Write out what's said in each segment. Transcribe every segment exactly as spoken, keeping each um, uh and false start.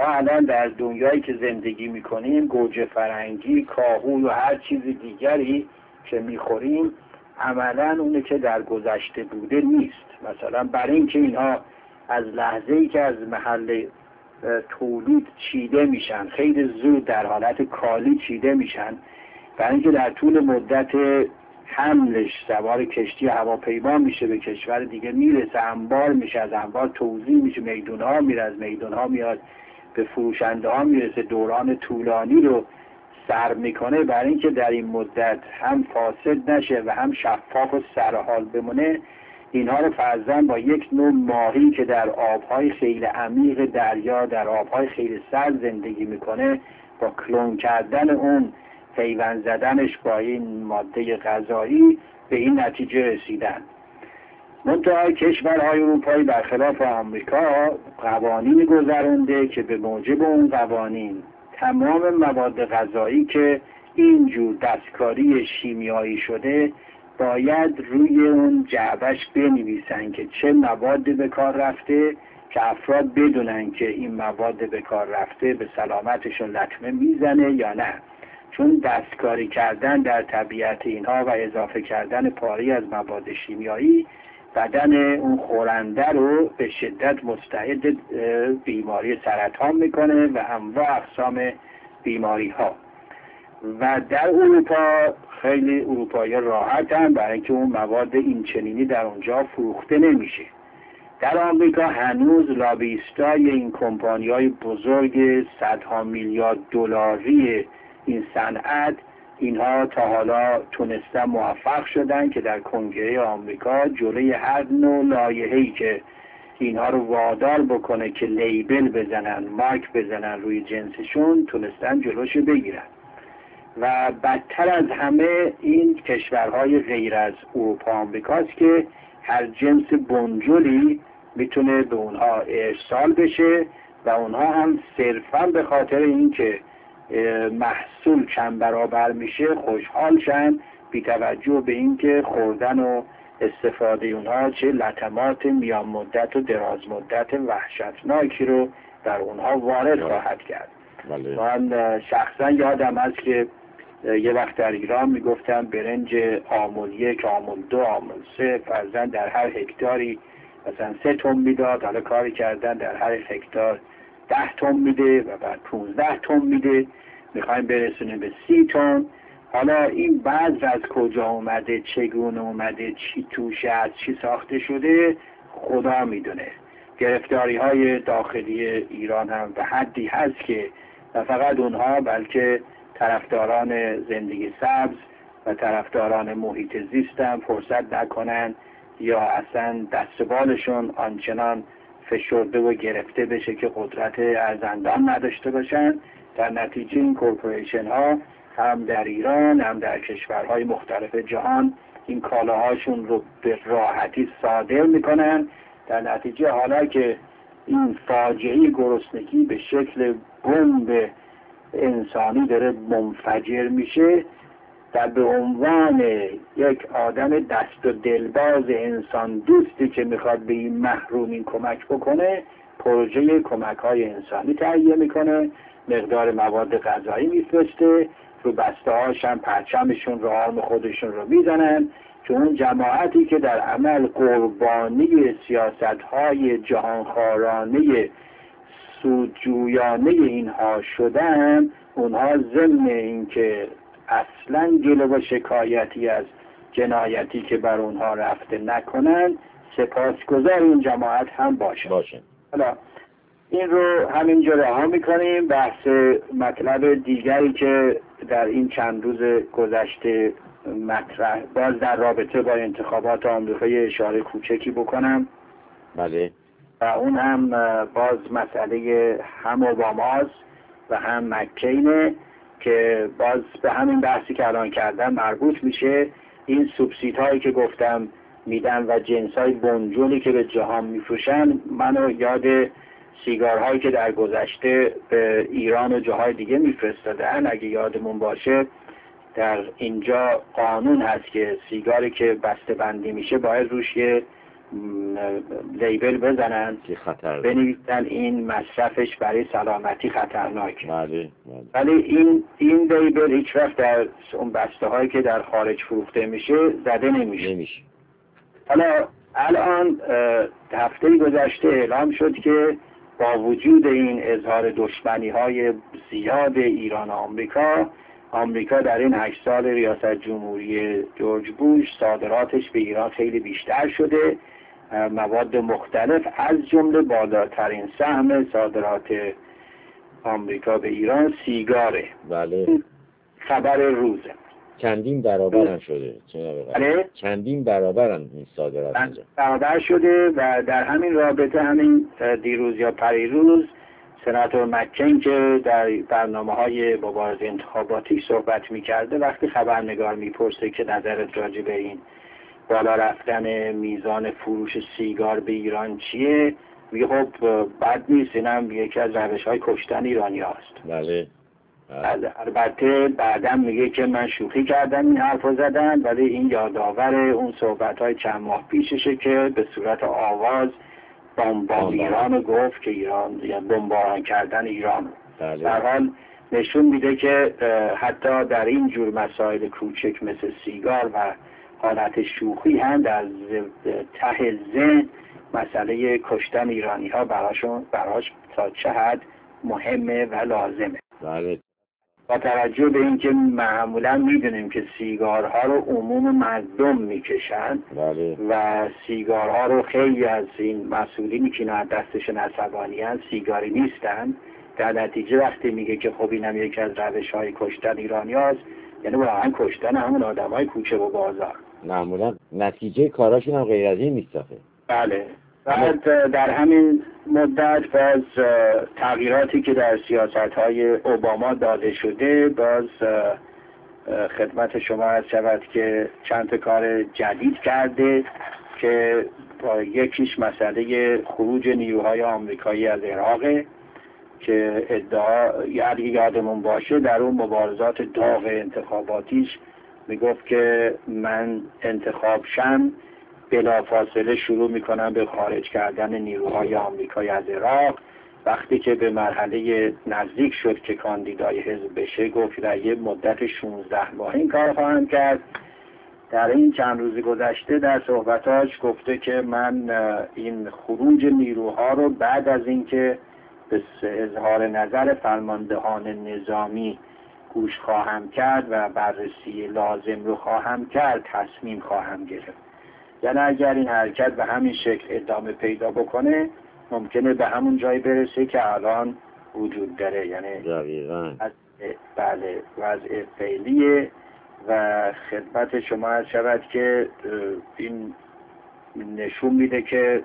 ما الان در دنیایی که زندگی میکنیم گوجه فرنگی، کاهو و هر چیز دیگری که میخوریم عملا اونه که در گذشته بوده نیست. مثلا برای اینکه اینها از لحظه‌ای که از محل تولید چیده میشن خیلی زود در حالت کالی چیده میشن، برای اینکه در طول مدت حملش سوار کشتی هواپیما میشه به کشور دیگه میرسه، انبار میشه، از انبار توزیع میشه، میدون ها میره، از میدون ها میاد به فروشنده ها میرسه، دوران طولانی رو سر میکنه. برای اینکه در این مدت هم فاسد نشه و هم شفاف و سرحال بمونه، اینها رو فرضاً با یک نوع ماهی که در آبهای خیلی عمیق دریا، در آبهای خیلی سرد زندگی میکنه، با کلون کردن اون، پیوند زدنش با این ماده غذایی به این نتیجه رسیدن. منتها کشورهای اروپایی برخلاف آمریکا قوانین گذرونده که به موجب اون قوانین تمام مواد غذایی که اینجور دستکاری شیمیایی شده باید روی اون جعبش بنویسن که چه مواد به کار رفته، که افراد بدونن که این مواد به کار رفته به سلامتشون لطمه میزنه یا نه. چون دستکاری کردن در طبیعت اینها و اضافه کردن پاری از مواد شیمیایی بدن اون خورنده رو به شدت مستعد بیماری سرطان میکنه و انواع اقسام بیماری ها. و در اروپا خیلی اروپایی راحتن برای اینکه اون مواد این چنینی در اونجا فروخته نمیشه. در آمریکا هنوز لابیستای این کمپانی‌های بزرگ صدها میلیارد دلاری این صنعت، اینها تا حالا تونستن موفق شدن که در کنگره آمریکا جلوی هر نوع لایحه‌ای که اینها رو وادار بکنه که لیبل بزنن، مارک بزنن روی جنسشون، تونستن جلوش بگیرن. و بدتر از همه این کشورهای غیر از اروپا آمریکاست که هر جنس بنجلی میتونه به اونها ارسال بشه و اونها هم صرفا به خاطر اینکه محصول چند برابر میشه خوشحال شن، بی توجه به اینکه خوردن و استفاده اونها چه لطمات میان مدت و دراز مدت وحشتناکی رو در اونها وارد خواهد کرد. من شخصا یادم هست که یه وقت در ایران میگفتم برنج آمل یک، آمل دو، آمل سه فرضاً در هر هکتاری مثلا سه تن میداد، حالا کاری کردن در هر هکتار ده تن میده و بعد پونزده تن میده، میخوایم برسونیم به سی تن. حالا این بعض از کجا اومده، چگونه اومده، چی توشه، از چی ساخته شده خدا میدونه. گرفتاری های داخلی ایران هم به حدی هست که نه فقط اونها بلکه طرفداران زندگی سبز و طرفداران محیط زیست هم فرصت نکنن یا اصلا دستبالشون آنچنان فشرده و گرفته بشه که قدرت ارزندان نداشته باشن. در نتیجه این کورپوریشن ها هم در ایران هم در کشورهای مختلف جهان این کالاهاشون رو به راحتی صادر میکنن. در نتیجه حالا که این فاجعه گرسنگی به شکل بمب انسانی داره منفجر میشه، در به عنوان یک آدم دست و دلباز انسان دوستی که میخواد به این محرومین کمک بکنه، پروژه کمک های انسانی تهیه میکنه، مقدار مواد غذایی میفرسته، رو بسته هاشن پرچمشون رو، آرم خودشون رو میزنن. چون اون جماعتی که در عمل قربانی سیاست های جهانخوارانه سودجویانه اینها شدن، اونها ضمن این که اصلا گله و شکایتی از جنایتی که بر اونها رفته نکنن، سپاسگزار این جماعت هم باشن. باشن. حالا این رو همینجا رها میکنیم. بحث مطلب دیگری که در این چند روز گذشته مطرح، باز در رابطه با انتخابات آمریکایی اشاره کوچکی بکنم. بله. و اون هم باز مسئله هم اوباماست و هم مکینه که باز به همین بحثی که الان کردم مربوط میشه. این سوبسید هایی که گفتم میدن و جنس های بنجلی که به جهان میفروشن، منو یاد سیگارهایی که در گذشته به ایران و جاهای دیگه میفرستادن. اگه یادمون باشه در اینجا قانون هست که سیگاری که بسته بندی میشه باید روش یه لیبل بزنن که خطر بنویسن این مصرفش برای سلامتی خطرناکه. بله ولی این این لیبل هیچ وقت در اون بسته هایی که در خارج فروخته میشه زده نمیشه. نمیشه. حالا الان هفته گذشته اعلام شد که با وجود این اظهار دشمنی های زیاد ایران و آمریکا، آمریکا در این هشت سال ریاست جمهوری جورج بوش صادراتش به ایران خیلی بیشتر شده. مواد مختلف از جمله بالاترین سهم صادرات آمریکا به ایران سیگاره. بله. خبر روزه. چندین برابرن شده. بله. چندین برابرن این صادرات اینجا. برابر شده و در همین رابطه همین دیروز یا پریروز سناتور مکین که در برنامه‌های مبارزه انتخاباتی صحبت می‌کرده وقتی خبرنگار می‌پرسه که نظرت راجع به این بالا رفتن میزان فروش سیگار به ایران چیه، میگه خب بد نیست، اینم یکی از روش‌های کشتن ایرانی هاست. بله. البته بعدم میگه که من شوخی کردم این حرف رو زدم، ولی این یادآور اون صحبت‌های چند ماه پیششه که به صورت آواز بمباران ایران گفت که ایران یا بمباران کردن ایران. بله. در حال نشون میده که حتی در این جور مسائل کوچک مثل سیگار و حالت شوخی هم در ته ذهن مسئله کشتن ایرانی ها براشون براش تا چه حد مهمه و لازمه. بله. با توجه به اینکه معمولا میدونیم که سیگارها رو عموم مردم میکشن. بله. و سیگارها رو خیلی از این مسئولینی که نه دستشون عصبانی هستند سیگاری نیستن، در نتیجه وقتی میگه که خب اینم یکی از روش‌های کشتن ایرانی هاست، یعنی واقعا کشتن همون آدمای کوچه و بازار. معمولا نتیجه کاراشون هم غیر از این نیست. بله. بعد در همین مدت باز تغییراتی که در سیاست‌های اوباما داده شده، باز خدمت شما عرض شود که چند تا کار جدید کرده که یکیش مسئله خروج نیروهای آمریکایی از عراق که ادعا یعنی یادمون باشه در اون مبارزات داغ انتخاباتیش میگفت که من انتخاب شم بلافاصله شروع میکنم به خارج کردن نیروهای آمریکایی از عراق. وقتی که به مرحله نزدیک شد که کاندیدای حزب بشه گفت در یه مدت شانزده ماه این کار خواهم کرد. در این چند روز گذشته در صحبتاش گفته که من این خروج نیروها رو بعد از اینکه به اظهار نظر فرماندهان نظامی گوش خواهم کرد و بررسی لازم رو خواهم کرد تصمیم خواهم گرفت. یعنی اگر این حرکت به همین شکل ادامه پیدا بکنه ممکنه به همون جایی برسه که الان وجود داره، یعنی از بله وضع فعلیه. و خدمت شما عرض شود که این نشون میده که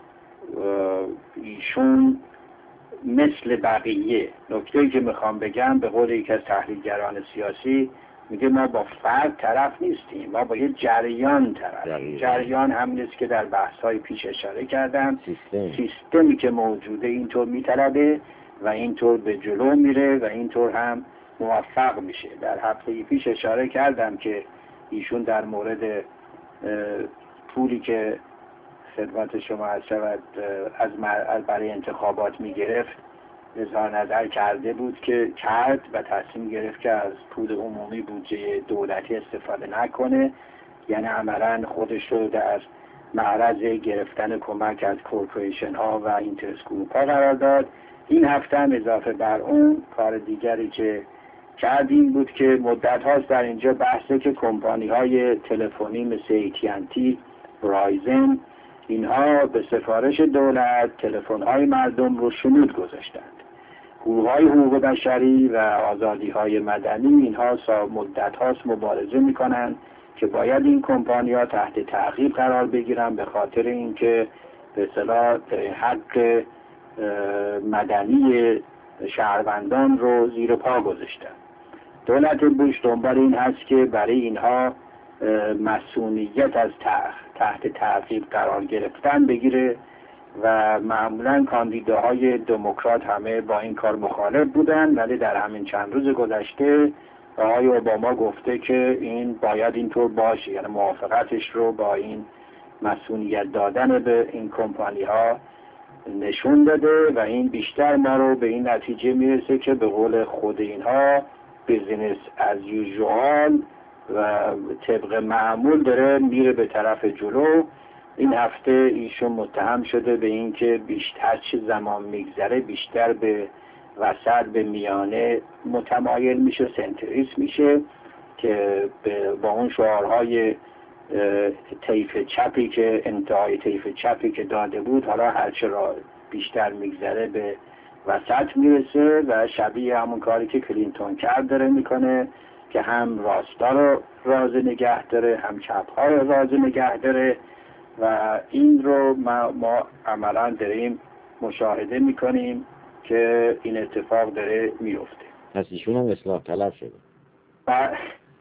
ایشون مثل بقیه، نکته‌ای که میخوام بگم به قول یکی از تحلیلگران سیاسی میگه ما با فرد طرف نیستیم، ما با یه جریان طرف. جریان هم نیست که در بحث‌های پیش اشاره کردم، سیستم. سیستمی که موجوده اینطور میطلبه و اینطور به جلو میره و اینطور هم موفق میشه. در هفته پیش اشاره کردم که ایشون در مورد پولی که خدمت شما عرض شود از برای انتخابات میگرفت اظهار نظر کرده بود که کرد و تصمیم گرفت که از پول عمومی بودجه دولتی استفاده نکنه، یعنی عملاً خودش رو در معرض گرفتن کمک از کورپوریشن ها و اینترست گروپ ها قرار داد. این هفته هم اضافه بر اون کار دیگری که کردیم بود که مدت هاست در اینجا بحثه که کمپانی های تلفنی مثل ای تی ان تی، برایزن، اینها به سفارش دولت تلفن های مردم رو شنود گذاشتند. گروه های حقوق بشری و آزادی های مدنی اینها مدت هاست مبارزه میکنن که باید این کمپانی ها تحت تعقیب قرار بگیرن به خاطر اینکه به اصطلاح حق مدنی شهروندان رو زیر پا گذاشتن. دولت بوش دنبال این هست که برای اینها مسئولیت از تحت تعقیب قرار گرفتن بگیره و معمولا کاندیداهای دموکرات همه با این کار مخالف بودن، ولی در همین چند روز گذشته آقای اوباما گفته که این باید اینطور باشه، یعنی موافقتش رو با این مسئولیت دادن به این کمپانی ها نشون داده و این بیشتر ما رو به این نتیجه میرسه که به قول خود اینها بیزینس از یوزوال و طبق معمول داره میره به طرف جلو. این هفته ایشون متهم شده به این که بیشتر چه زمان میگذره بیشتر به وسط به میانه متمایل میشه، سنتریست میشه، که با اون شعارهای طیف چپی که انتهای طیف چپی که داده بود حالا هرچه را بیشتر میگذره به وسط میرسه و شبیه همون کاری که کلینتون کرد داره میکنه که هم راستا رو راضی نگه داره هم چپ‌ها رو راضی نگه داره و این رو ما, ما عملا داریم مشاهده میکنیم که این اتفاق داره میفته. پس ایشون هم اصلاح طلب شده. بله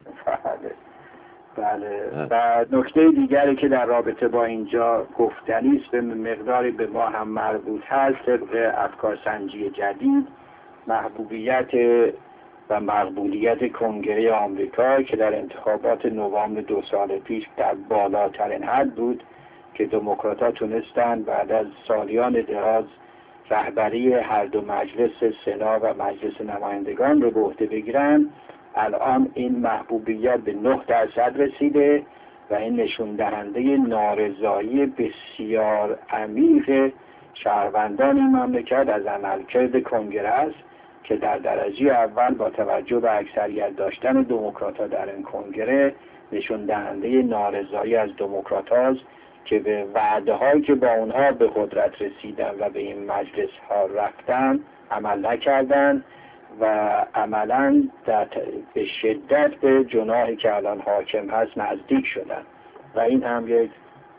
بله. و نکته دیگری که در رابطه با اینجا گفتنی است به مقداری به ما هم مربوط هست، طبق افکارسنجی جدید محبوبیت و مقبولیت کنگره آمریکا که در انتخابات نوامبر دو سال پیش در بالاترین حد بود که دموکرات‌ها تونستند بعد از سالیان دراز رهبری هر دو مجلس سنا و مجلس نمایندگان رو به عهده بگیرن، الان این محبوبیت به نه درصد رسیده و این نشون دهنده نارضایی بسیار عمیق شهروندان این مملکت از عملکرد کنگره است که در درجه اول با توجه به اکثریت داشتن دموکرات‌ها در این کنگره نشون دهنده نارضایی از دموکرات‌هاست که به وعده‌هایی که با اونها به قدرت رسیدن و به این مجلس ها رفتن عمل نکردن و عملاً به شدت به جناحی که الان حاکم هست نزدیک شدن و این هم یک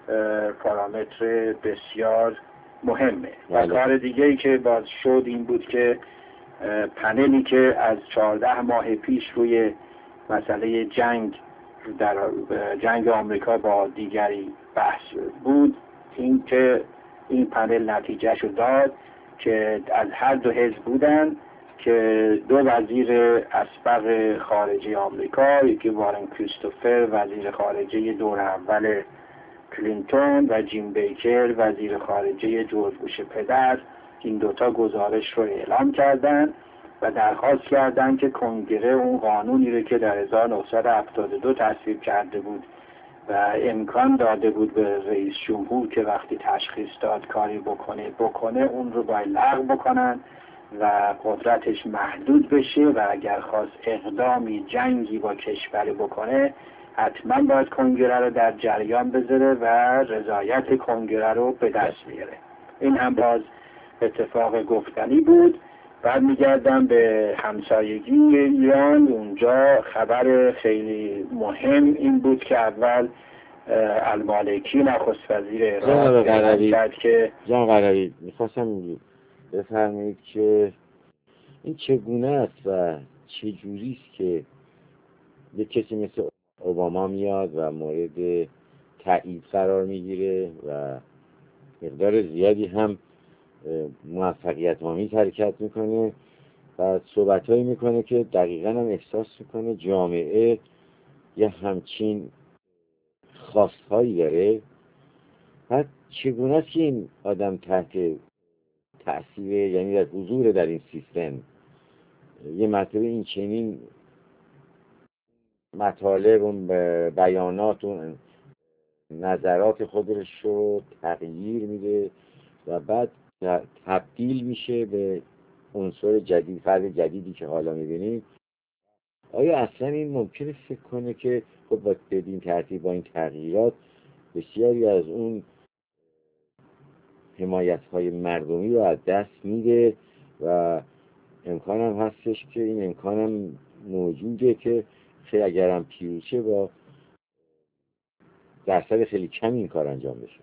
پارامتر بسیار مهمه. و کار دیگه‌ای که باز شد این بود که پنلی که از چهارده ماه پیش روی مسئله جنگ در جنگ آمریکا با دیگری بحث بود، این که این پنل نتیجه شو داد که از هر دو حزب بودن که دو وزیر اسبق خارجه آمریکا، یکی وارن کریستوفر وزیر خارجه دور اول کلینتون و جیم بیکر وزیر خارجه جورج بوش پدر، این دوتا گزارش رو اعلام کردن و درخواست کردن که کنگره اون قانونی رو که در هزار و نهصد و هفتاد و دو تصویب کرده بود و امکان داده بود به رئیس جمهور که وقتی تشخیص داد کاری بکنه بکنه اون رو باید لغو بکنن و قدرتش محدود بشه و اگر خواست اقدامی جنگی با کشور بکنه حتما باید کنگره رو در جریان بذاره و رضایت کنگره رو به دست بیاره. این هم باز اتفاق گفتنی بود. بعد میگردم به همسایگی ایران. اونجا خبر خیلی مهم این بود که اول المالکی نخست وزیر ایران کرد که جان قراری میخواستم بفرمایید که این چگونه است و چجوری است که یک کسی مثل اوباما میاد و مورد تایید قرار میگیره و مقدار زیادی هم موفقیت آمیز حرکت میکنه و صحبتهایی میکنه که دقیقاً هم احساس میکنه جامعه یه همچین خواستهایی داره. بعد چگونه است که این آدم تحت تأثیر، یعنی در حضور در این سیستم، یه مرتبه این چنین مطالب و بیانات و نظرات خودش رو تغییر میده و بعد تبدیل میشه به عنصر جدید، فرد جدیدی که حالا میبینیم. آیا اصلا این ممکنه فکر کنه که خب با بدین ترتیب با این تغییرات بسیاری از اون حمایت‌های مردمی رو از دست میده و امکانم هستش که این امکانم موجوده که خیلی اگرم پیروزه با درصد خیلی کمی این کار انجام بشه؟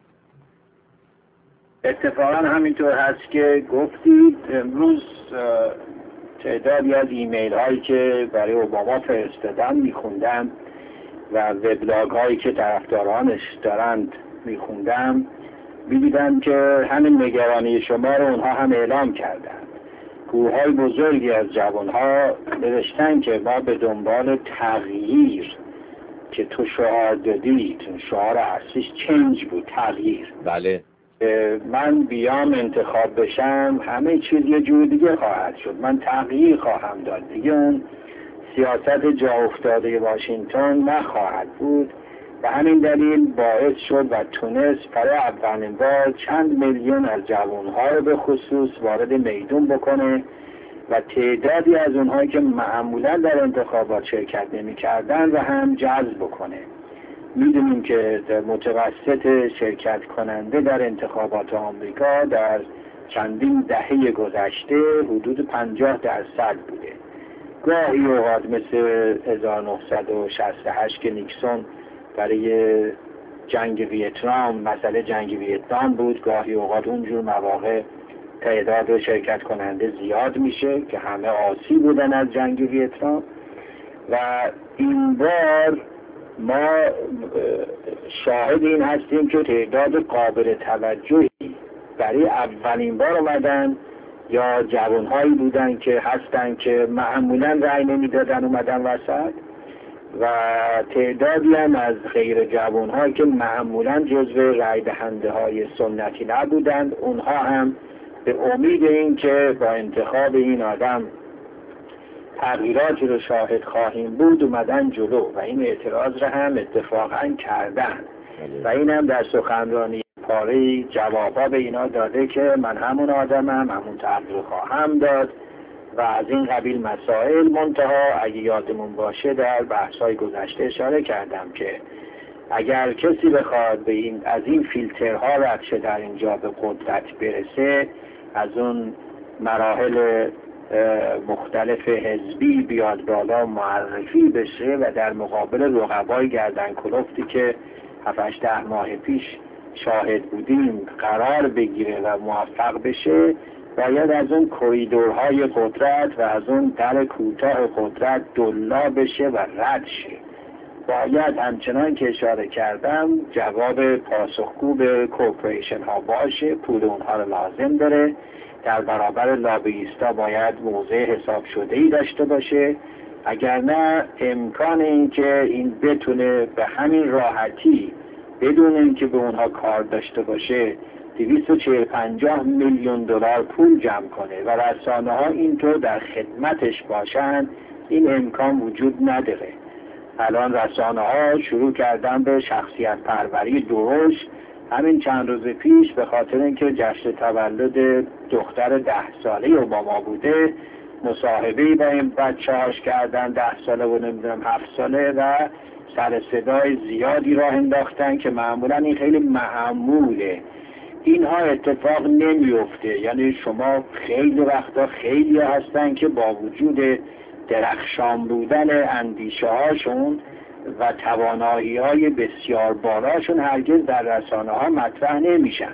اتفاقا همینطور هست که گفتید. امروز تعدادی از ایمیل هایی که برای اوباما فرستادن میخوندم و وبلاگ هایی که طرفدارانش دارند میخوندم، میدیدم که همین نگرانی شما رو اونها هم اعلام کردن. گروه‌های بزرگی از جوانها نوشتن که ما به دنبال تغییر که تو شعار دادی، شعار اصلیش چنج بود، تغییر. بله. من بیام انتخاب بشم همه چیز یه جور دیگه خواهد شد، من تغییر خواهم داد، دیگه اون سیاست جا افتاده واشنگتن نخواهد بود. و همین دلیل باعث شد و تونست برای اولین بار چند میلیون از جوانها رو به خصوص وارد میدون بکنه و تعدادی از اونهایی که معمولا در انتخابات شرکت نمی کردن و هم جذب بکنه. میدونیم که در متوسط شرکت کننده در انتخابات آمریکا در چندین دهه گذشته حدود پنجاه درصد بوده. گاهی اوقات مثل هزار و نهصد و شصت و هشت که نیکسون برای جنگ ویتنام، مسئله جنگ ویتنام بود، گاهی اوقات اونجور مواقع تعداد شرکت کننده زیاد میشه که همه آسی بودن از جنگ ویتنام. و این بار ما شاهد این هستیم که تعداد قابل توجهی برای اولین بار اومدن یا جوانهایی بودن که هستن که معمولا رأی نمیدادن اومدن وسط، و تعدادی هم از غیر جوانهایی که معمولا جزو رأی دهنده های سنتی نبودند، اونها هم به امید این که با انتخاب این آدم تغییراتی رو شاهد خواهیم بود اومدن جلو و این اعتراض رو هم اتفاقا کردن. و این هم در سخنرانی پاره جوابا به اینا داده که من همون آدمم، همون تغییر خواهم داد و از این قبیل مسائل. منتها اگه یادمون باشه در بحث‌های گذشته اشاره کردم که اگر کسی بخواد به این از این فیلترها رد شه در اینجا به قدرت برسه، از اون مراحل مختلف حزبی بیاد بالا معرفی بشه و در مقابل رقبای گردن کلفتی که هفت ده ماه پیش شاهد بودیم قرار بگیره و موفق بشه، باید از اون کوریدورهای قدرت و از اون در کوتاه قدرت دلا بشه و رد شه. باید همچنان که اشاره کردم جواب پاسخگو به کورپوریشن ها باشه، پول اونها رو لازم داره، در برابر لابیستا باید موضع حساب شده ای داشته باشه. اگر نه امکان این که این بتونه به همین راحتی بدون اینکه به اونها کار داشته باشه دویست و چهل پنجاه میلیون دلار پول جمع کنه و رسانه ها اینطور در خدمتش باشن، این امکان وجود نداره. الان رسانه ها شروع کردن به شخصیت پروری درشت. همین چند روز پیش به خاطر اینکه جشن تولد دختر ده ساله اوباما بوده مصاحبه‌ای با این بچه‌هاش کردن، ده ساله و نمیدونم هفت ساله، و سر صدای زیادی راه انداختن که معمولا این خیلی معموله. اینها اتفاق نمیفته. یعنی شما خیلی وقتا خیلی هستن که با وجود درخشان بودن اندیشه هاشون و توانایی های بسیار بالاشون هرگز در رسانه ها مطرح نمیشن.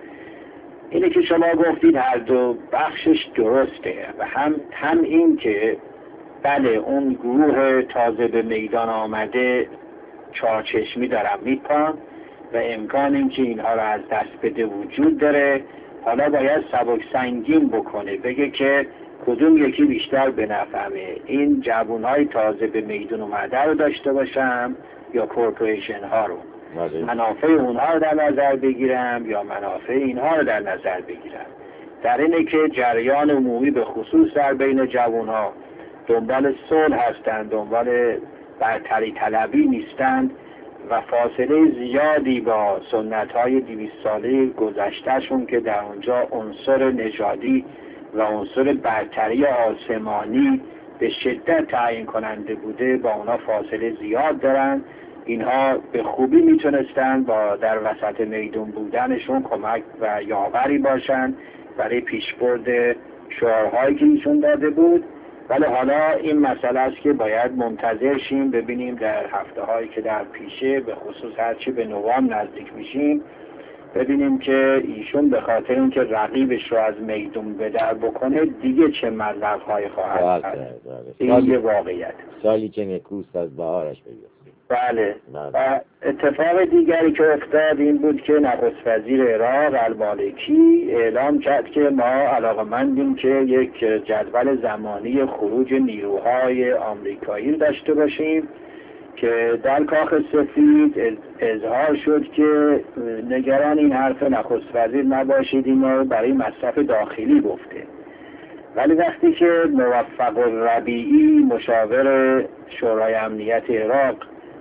اینه که شما گفتید هر دو بخشش درسته و هم هم این که بله اون گروه تازه به میدان آمده چارچشمی دارن میپان و امکان این که اینها رو از دست بده وجود داره. حالا باید سبک سنگین بکنه، بگه که کدوم یکی بیشتر به نفعمه، این جوانهای تازه به میدون اومده رو داشته باشم یا کورپوریشن ها رو، منافع اونها رو در نظر بگیرم یا منافع اینها رو در نظر بگیرم. در اینه که جریان عمومی به خصوص در بین جوانها دنبال صلح هستند، دنبال برتری طلبی نیستند و فاصله زیادی با سنت های دویست ساله گذشتهشون که در اونجا عنصر نژادی و عنصر برتری آسمانی به شدت تعیین کننده بوده با اونا فاصله زیاد دارن. اینها به خوبی میتونستن با در وسط میدون بودنشون کمک و یاوری باشن برای پیشبرد شعارهایی که ایشون داده بود. ولی حالا این مسئله است که باید منتظر شیم ببینیم در هفته هایی که در پیشه، به خصوص هرچی به نوامبر نزدیک میشیم، ببینیم که ایشون به خاطر اینکه رقیبش رو از میدون به در بکنه دیگه چه مبلغ‌هایی خواهد کرد. این یه واقعیت. سالی که نکوست از بهارش بگیرد. بله. و اتفاق دیگری که افتاد این بود که نخست وزیر عراق المالکی اعلام کرد که ما علاقمندیم که یک جدول زمانی خروج نیروهای آمریکایی داشته باشیم که در کاخ سفید اظهار شد که نگران این حرف نخست وزیر نباشید، اینو برای مصرف داخلی گفته. ولی وقتی که موفق الربیعی مشاور شورای امنیت عراق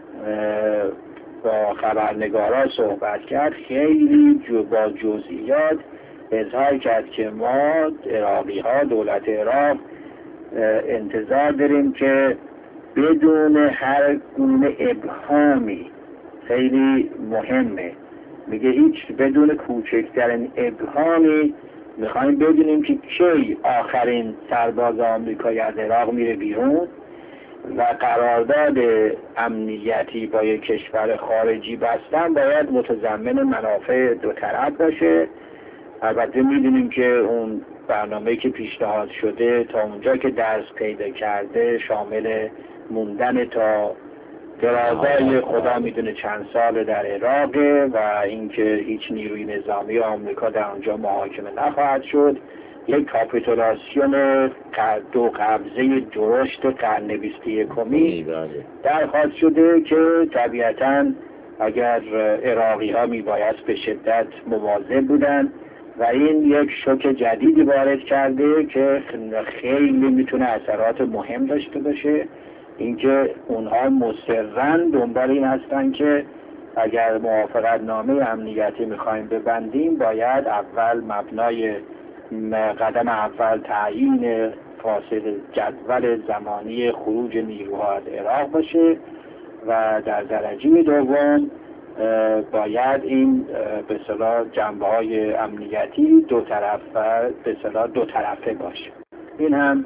با خبرنگارا صحبت کرد، خیلی جو با جزئیات اظهار کرد که ما عراقی ها، دولت عراق انتظار داریم که بدون هر گونه ابهامی، خیلی مهمه، میگه هیچ بدون کوچکترین ابهامی میخوایم بدونیم که کی آخرین سرباز آمریکایی از عراق میره بیرون و قرارداد امنیتی با یک کشور خارجی بستن باید متضمن منافع دو طرف باشه. البته میدونیم که اون برنامه‌ای که پیشنهاد شده تا اونجا که درس پیدا کرده شامل موندن تا درازای خدا میدونه چند سال در عراقه و اینکه هیچ نیروی نظامی آمریکا در اونجا محاکمه نخواهد شد. یک کاپیتولاسیون دو قبضه درشت قرن بیست و یکمی درخواست شده که طبیعتاً اگر عراقی ها میبایست به شدت مواظب بودن و این یک شوک جدیدی وارد کرده که خیلی میتونه اثرات مهم داشته باشه. اینکه اونها مصرراً دنبال این هستن که اگر موافقت نامه امنیتی میخوایم ببندیم باید اول مبنای قدم اول تعیین فاصل جدول زمانی خروج نیروها از عراق باشه و در درجه دوم باید این به اصطلاح جنبه‌های امنیتی دو طرفه به اصطلاح دو طرفه باشه. این هم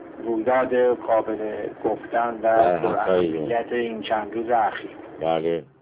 رویداد قابل گفتن و اهمیت این چند روز اخیر. بله.